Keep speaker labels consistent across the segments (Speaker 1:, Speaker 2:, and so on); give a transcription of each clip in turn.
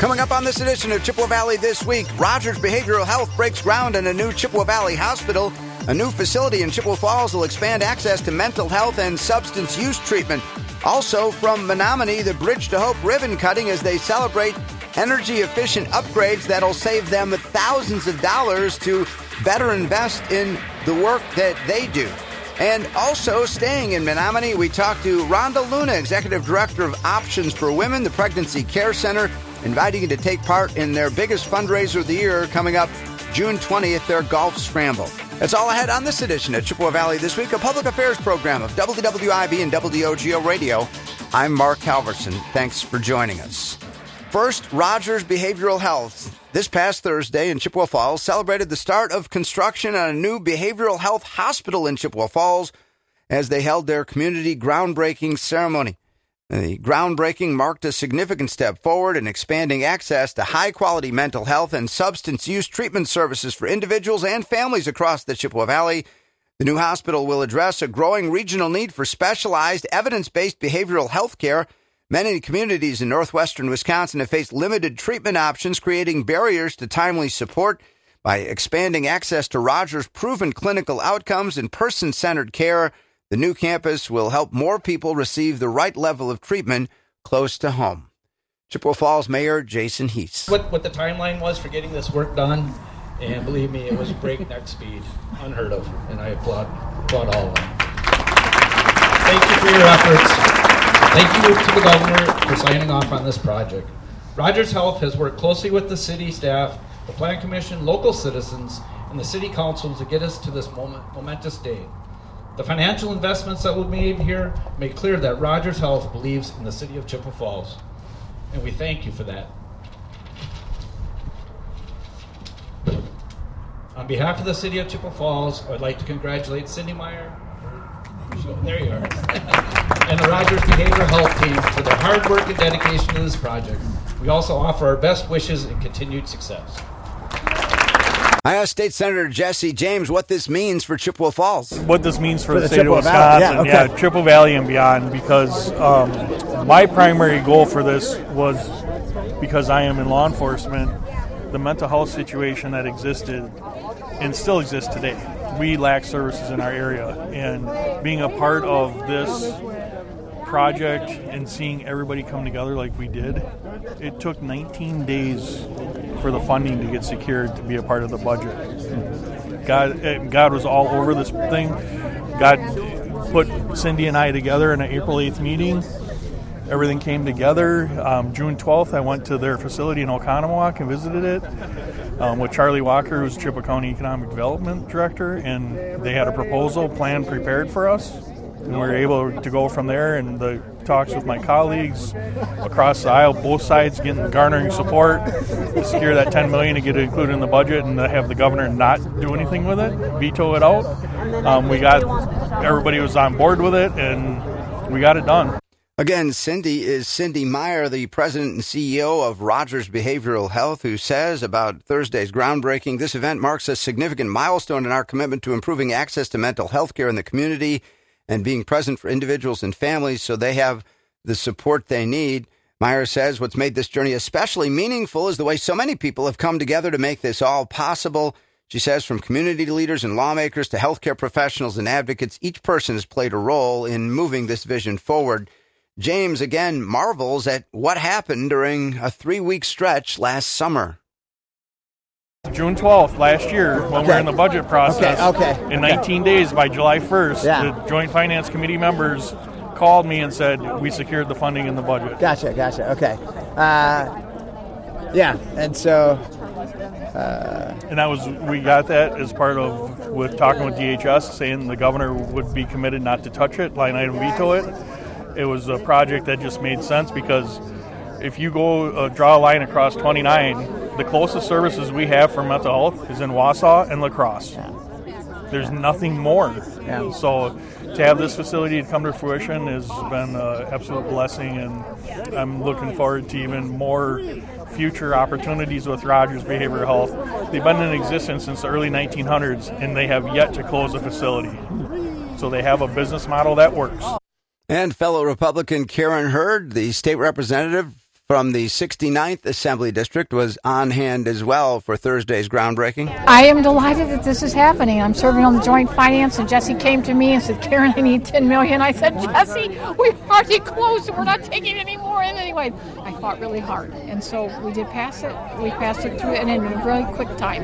Speaker 1: Coming up on this edition of Chippewa Valley This Week, Rogers Behavioral Health breaks ground on a new Chippewa Valley hospital. A new facility in Chippewa Falls will expand access to mental health and substance use treatment. Also from Menominee, the Bridge to Hope ribbon cutting as they celebrate energy-efficient upgrades that'll save them thousands of dollars to better invest in the work that they do. And also, staying in Menominee, we talked to Rhonda Luna, Executive Director of Options for Women, the Pregnancy Care Center, inviting you to take part in their biggest fundraiser of the year coming up June 20th, their Golf Scramble. That's all ahead on this edition of Chippewa Valley This Week, a public affairs program of WWIB and WOGO Radio. I'm Mark Halverson. Thanks for joining us. First, Rogers Behavioral Health. This past Thursday in Chippewa Falls celebrated the start of construction on a new behavioral health hospital in Chippewa Falls as they held their community groundbreaking ceremony. The groundbreaking marked a significant step forward in expanding access to high-quality mental health and substance use treatment services for individuals and families across the Chippewa Valley. The new hospital will address a growing regional need for specialized, evidence-based behavioral health care. Many communities in northwestern Wisconsin have faced limited treatment options, creating barriers to timely support. By expanding access to Rogers' proven clinical outcomes and person-centered care, the new campus will help more people receive the right level of treatment close to home. Chippewa Falls Mayor Jason Heese.
Speaker 2: What the timeline was for getting this work done, and believe me, it was breakneck speed, unheard of, and I applaud all of them. Thank you for your efforts. Thank you to the governor for signing off on this project. Rogers Health has worked closely with the city staff, the Plan Commission, local citizens, and the city council to get us to this momentous day. The financial investments that were made here make clear that Rogers Health believes in the city of Chippewa Falls, and we thank you for that. On behalf of the city of Chippewa Falls, I would like to congratulate Cindy Meyer, there you are, and the Rogers Behavioral Health team for their hard work and dedication to this project. We also offer our best wishes and continued success.
Speaker 1: I asked State Senator Jesse James what this means for Chippewa Falls.
Speaker 3: What this means for the state of Wisconsin, Chippewa Valley and beyond, because my primary goal for this was, because I am in law enforcement, the mental health situation that existed and still exists today. We lack services in our area, and being a part of this project and seeing everybody come together like we did, it took 19 days for the funding to get secured to be a part of the budget. God was all over this thing. God put Cindy and I together in an April 8th meeting. Everything came together. June 12th, I went to their facility in Oconomowoc and visited it with Charlie Walker, who's Chippewa County Economic Development Director, and they had a proposal plan prepared for us. And we were able to go from there, and the talks with my colleagues across the aisle, both sides garnering support to secure that $10 million to get it included in the budget and to have the governor not do anything with it, veto it out. Everybody was on board with it, and we got it done.
Speaker 1: Again, Cindy is Cindy Meyer, the president and CEO of Rogers Behavioral Health, who says about Thursday's groundbreaking, this event marks a significant milestone in our commitment to improving access to mental health care in the community and being present for individuals and families so they have the support they need. Meyer says what's made this journey especially meaningful is the way so many people have come together to make this all possible. She says from community leaders and lawmakers to healthcare professionals and advocates, each person has played a role in moving this vision forward. James, again, marvels at what happened during a 3-week stretch last summer.
Speaker 3: June 12th last year, when we were in the budget process, in 19 days, by July 1st, the Joint Finance Committee members called me and said, we secured the funding in the budget.
Speaker 4: Gotcha, okay. And so...
Speaker 3: and that was, we got that as part of, with talking with DHS, saying the governor would be committed not to touch it, line item veto it. It was a project that just made sense because if you go draw a line across 29, the closest services we have for mental health is in Wausau and La Crosse. There's nothing more. So to have this facility to come to fruition has been an absolute blessing, and I'm looking forward to even more future opportunities with Rogers Behavioral Health. They've been in existence since the early 1900s, and they have yet to close a facility. So they have a business model that works.
Speaker 1: And fellow Republican Karen Hurd, the state representative from the 69th Assembly District was on hand as well for Thursday's groundbreaking.
Speaker 5: I am delighted that this is happening. I'm serving on the Joint Finance, and Jesse came to me and said, Karen, I need $10 million. I said, Jesse, we've already closed, and we're not taking any more in anyway. I fought really hard, and so we did pass it. We passed it through and in a really quick time.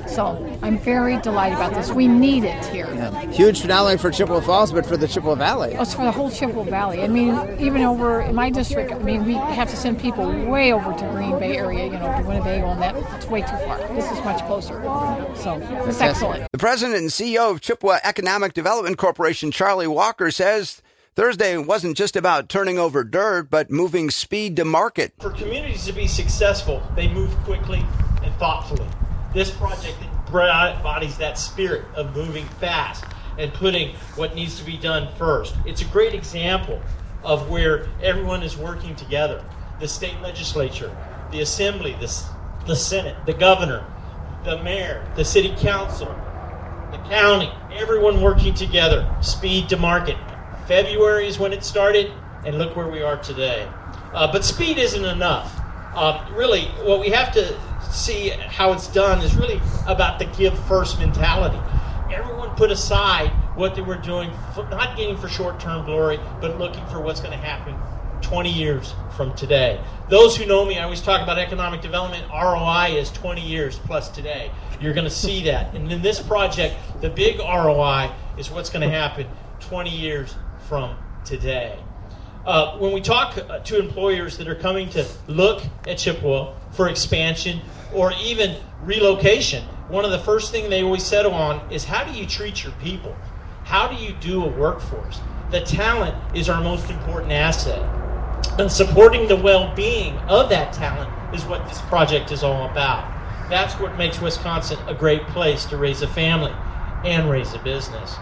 Speaker 5: So I'm very delighted about this. We need it here.
Speaker 4: Yeah. Huge for not only for Chippewa Falls, but for the Chippewa Valley.
Speaker 5: It's for the whole Chippewa Valley. I mean, even over in my district, I mean, we have to send people way over to Green Bay area, to Winnebago, and it's way too far. This is much closer. So it's excellent.
Speaker 1: The president and CEO of Chippewa Economic Development Corporation, Charlie Walker, says Thursday wasn't just about turning over dirt, but moving speed to market.
Speaker 6: For communities to be successful, they move quickly and thoughtfully. This project embodies that spirit of moving fast and putting what needs to be done first. It's a great example of where everyone is working together. The state legislature, the assembly, the Senate, the governor, the mayor, the city council, the county, everyone working together. Speed to market. February is when it started, and look where we are today. But speed isn't enough. Really, what we have to see how it's done is really about the give first mentality. Everyone put aside what they were doing, not getting for short-term glory, but looking for what's going to happen 20 years from today. Those who know me, I always talk about economic development. ROI is 20 years plus today. You're going to see that. And in this project, the big ROI is what's going to happen 20 years from today. When we talk to employers that are coming to look at Chippewa for expansion or even relocation, one of the first things they always settle on is, how do you treat your people? How do you do a workforce? The talent is our most important asset. And supporting the well-being of that talent is what this project is all about. That's what makes Wisconsin a great place to raise a family and raise a business.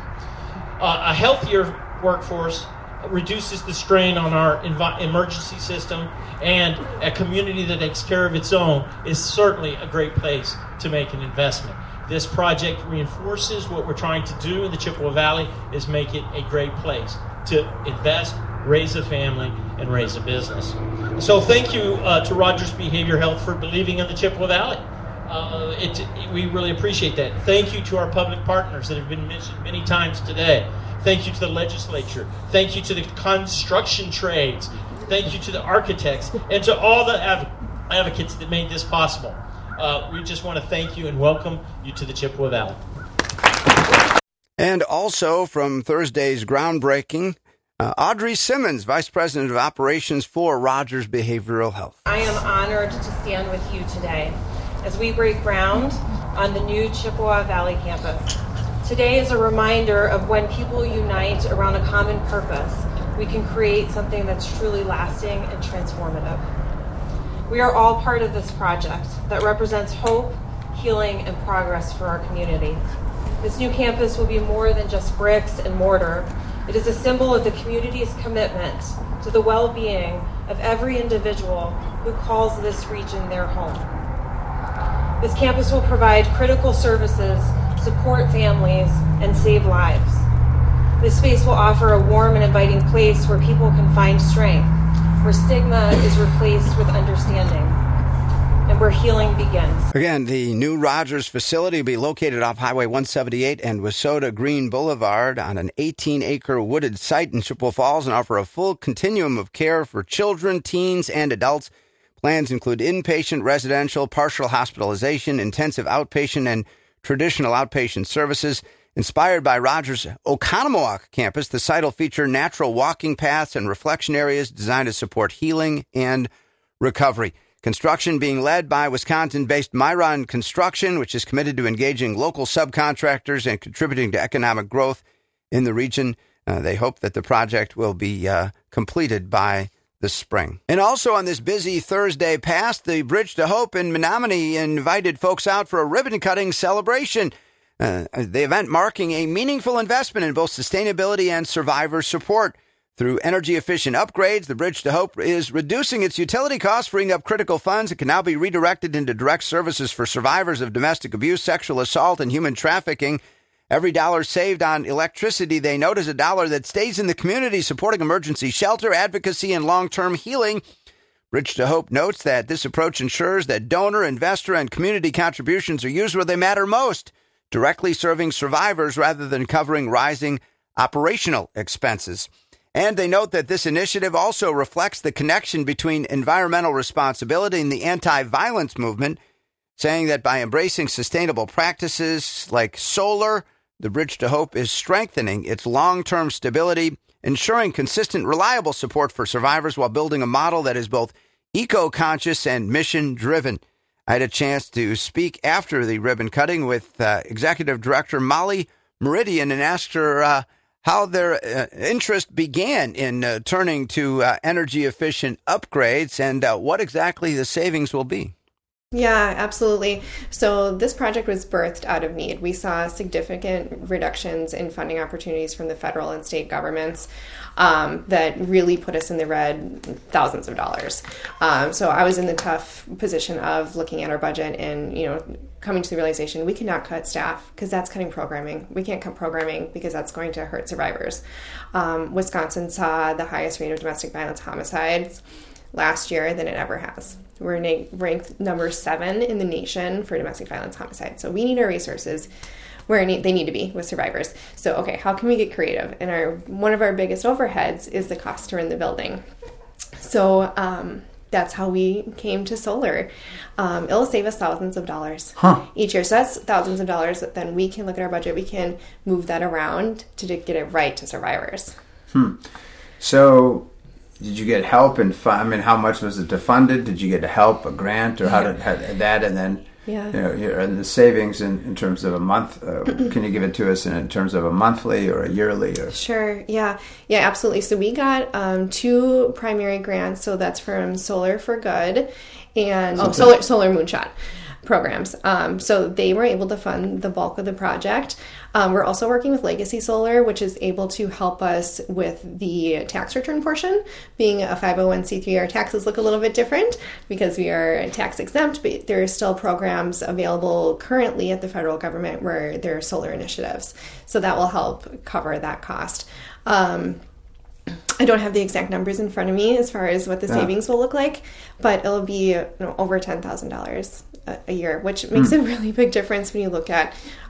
Speaker 6: A healthier workforce reduces the strain on our emergency system, and a community that takes care of its own is certainly a great place to make an investment. This project reinforces what we're trying to do in the Chippewa Valley, is make it a great place to invest, raise a family, and raise a business. So thank you to Rogers Behavioral Health for believing in the Chippewa Valley. We really appreciate that. Thank you to our public partners that have been mentioned many times today. Thank you to the legislature. Thank you to the construction trades. Thank you to the architects and to all the advocates that made this possible. We just want to thank you and welcome you to the Chippewa Valley.
Speaker 1: And also from Thursday's groundbreaking, Audrey Simmons, Vice President of Operations for Rogers Behavioral Health.
Speaker 7: I am honored to stand with you today as we break ground on the new Chippewa Valley campus. Today is a reminder of when people unite around a common purpose, we can create something that's truly lasting and transformative. We are all part of this project that represents hope, healing, and progress for our community. This new campus will be more than just bricks and mortar. It is a symbol of the community's commitment to the well-being of every individual who calls this region their home. This campus will provide critical services, support families, and save lives. This space will offer a warm and inviting place where people can find strength, where stigma is replaced with understanding, and where healing begins.
Speaker 1: Again, the new Rogers facility will be located off Highway 178 and Wissota Green Boulevard on an 18-acre wooded site in Chippewa Falls, and offer a full continuum of care for children, teens, and adults. Plans include inpatient, residential, partial hospitalization, intensive outpatient, and traditional outpatient services. Inspired by Rogers' Oconomowoc campus, the site will feature natural walking paths and reflection areas designed to support healing and recovery. Construction being led by Wisconsin-based Myron Construction, which is committed to engaging local subcontractors and contributing to economic growth in the region. They hope that the project will be completed by this spring. And also on this busy Thursday past, the Bridge to Hope in Menominee invited folks out for a ribbon-cutting celebration. The event marking a meaningful investment in both sustainability and survivor support. Through energy-efficient upgrades, the Bridge to Hope is reducing its utility costs, freeing up critical funds. It can now be redirected into direct services for survivors of domestic abuse, sexual assault, and human trafficking. Every dollar saved on electricity, they note, is a dollar that stays in the community, supporting emergency shelter, advocacy, and long-term healing. Bridge to Hope notes that this approach ensures that donor, investor, and community contributions are used where they matter most, directly serving survivors rather than covering rising operational expenses. And they note that this initiative also reflects the connection between environmental responsibility and the anti-violence movement, saying that by embracing sustainable practices like solar, the Bridge to Hope is strengthening its long-term stability, ensuring consistent, reliable support for survivors while building a model that is both eco-conscious and mission-driven. I had a chance to speak after the ribbon cutting with Executive Director Molly Meridian and asked her how their interest began in turning to energy-efficient upgrades and what exactly the savings will be.
Speaker 8: Yeah, absolutely. So this project was birthed out of need. We saw significant reductions in funding opportunities from the federal and state governments that really put us in the red, thousands of dollars. So I was in the tough position of looking at our budget and, coming to the realization we cannot cut staff because that's cutting programming. We can't cut programming because that's going to hurt survivors. Wisconsin saw the highest rate of domestic violence homicides last year than it ever has. We're ranked number 7 in the nation for domestic violence homicide. So we need our resources where they need to be with survivors. So, okay, how can we get creative? And one of our biggest overheads is the cost to run the building. So that's how we came to solar. It'll save us thousands of dollars each year. So that's thousands of dollars that then we can look at our budget. We can move that around to get it right to survivors.
Speaker 9: So did you get help how much was it to fund it? Did you get help, a grant, or how did that, and then and the savings in terms of a month? Can you give it to us in terms of a monthly or a yearly? Or?
Speaker 8: Sure. Yeah, absolutely. So we got 2 primary grants. So that's from Solar for Good and Solar Moonshot programs. So they were able to fund the bulk of the project. We're also working with Legacy Solar, which is able to help us with the tax return portion. Being a 501c3, our taxes look a little bit different because we are tax exempt, but there are still programs available currently at the federal government where there are solar initiatives. So that will help cover that cost. I don't have the exact numbers in front of me as far as what the savings will look like, but it'll be over $10,000 a year, which makes a really big difference when you look at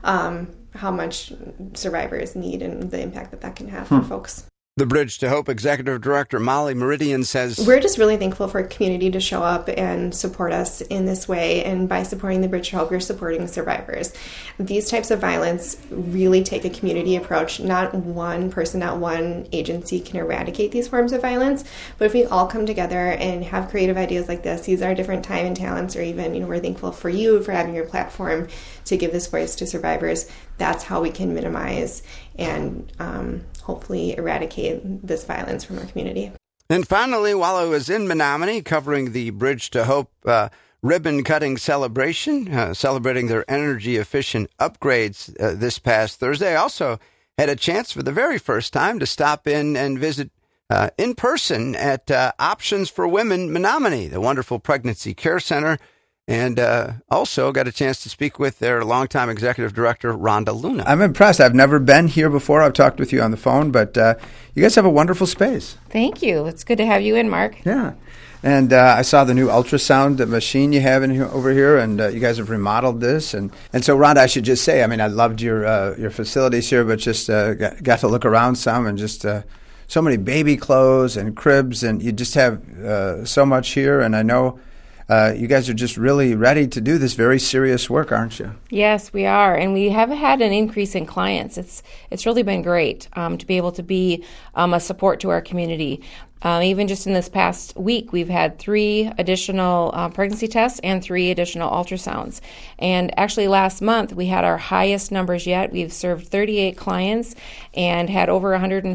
Speaker 8: how much survivors need and the impact that can have for folks.
Speaker 1: The Bridge to Hope Executive Director Molly Meridian says,
Speaker 8: we're just really thankful for a community to show up and support us in this way. And by supporting the Bridge to Hope, you're supporting survivors. These types of violence really take a community approach. Not one person, not one agency can eradicate these forms of violence. But if we all come together and have creative ideas like this, use our different time and talents, or even, we're thankful for you for having your platform to give this voice to survivors. That's how we can minimize and hopefully eradicate this violence from our community.
Speaker 1: And finally, while I was in Menominee covering the Bridge to Hope ribbon-cutting celebration, celebrating their energy-efficient upgrades this past Thursday, I also had a chance for the very first time to stop in and visit in person at Options for Women Menominee, the wonderful pregnancy care center, and also got a chance to speak with their longtime executive director, Rhonda Luna.
Speaker 9: I'm impressed. I've never been here before. I've talked with you on the phone, but you guys have a wonderful space.
Speaker 10: Thank you. It's good to have you in, Mark.
Speaker 9: Yeah. And I saw the new ultrasound machine you have over here, and you guys have remodeled this. And so, Rhonda, I should just say, I loved your facilities here, but just got to look around some and just so many baby clothes and cribs, and you just have so much here. And I know you guys are just really ready to do this very serious work, aren't you?
Speaker 10: Yes, we are, and we have had an increase in clients. It's really been great to be able to be a support to our community. Even just in this past week, we've had 3 additional pregnancy tests and 3 additional ultrasounds. And actually last month, we had our highest numbers yet. We've served 38 clients and had over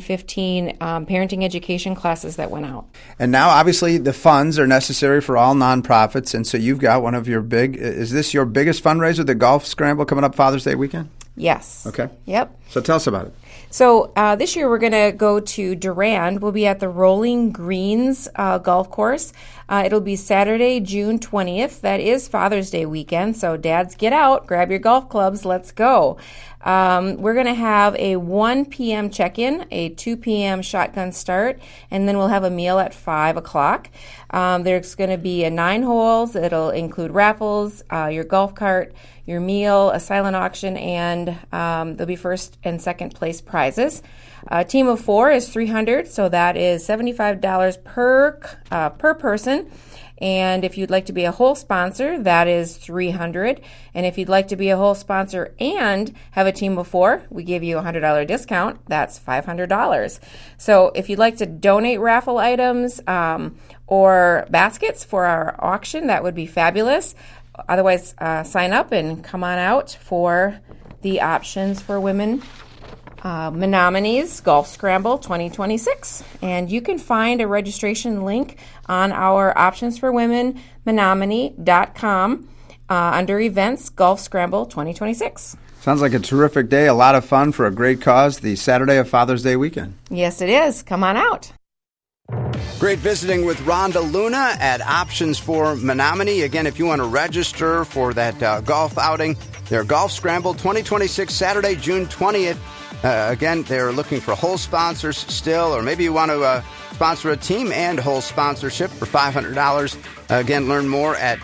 Speaker 10: 115 parenting education classes that went out.
Speaker 9: And now, obviously, the funds are necessary for all nonprofits. And so you've got one of your is this your biggest fundraiser, the Golf Scramble, coming up Father's Day weekend?
Speaker 10: Yes.
Speaker 9: Okay.
Speaker 10: Yep.
Speaker 9: So tell us about it.
Speaker 10: So this year we're going to go to Durand. We'll be at the Rolling Greens golf course. It'll be Saturday, June 20th. That is Father's Day weekend, so dads, get out, grab your golf clubs, let's go. We're going to have a 1 p.m. check-in, a 2 p.m. shotgun start, and then we'll have a meal at 5 o'clock. There's going to be 9 holes. It'll include raffles, your golf cart, your meal, a silent auction, and there'll be first and second place prizes. A team of 4 is $300, so that is $75 per person. And if you'd like to be a whole sponsor, that is $300. And if you'd like to be a whole sponsor and have a team of 4, we give you a $100 discount. That's $500. So if you'd like to donate raffle items or baskets for our auction, that would be fabulous. Otherwise, sign up and come on out for the Options for Women Menominee's Golf Scramble 2026. And you can find a registration link on our Options for Women Menominee.com under Events Golf Scramble 2026.
Speaker 9: Sounds like a terrific day, a lot of fun for a great cause, the Saturday of Father's Day weekend.
Speaker 10: Yes, it is. Come on out.
Speaker 1: Great visiting with Rhonda Luna at Options for Menominee. Again, if you want to register for that golf outing, their Golf Scramble 2026, Saturday, June 20th. Again, they're looking for whole sponsors still, or maybe you want to sponsor a team and whole sponsorship for $500. Again, learn more at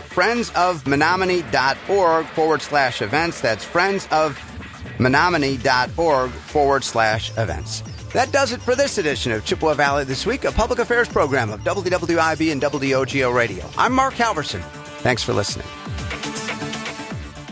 Speaker 1: friendsofmenominee.org/events. That's friendsofmenominee.org/events. That does it for this edition of Chippewa Valley This Week, a public affairs program of WWIB and WOGO Radio. I'm Mark Halverson. Thanks for listening.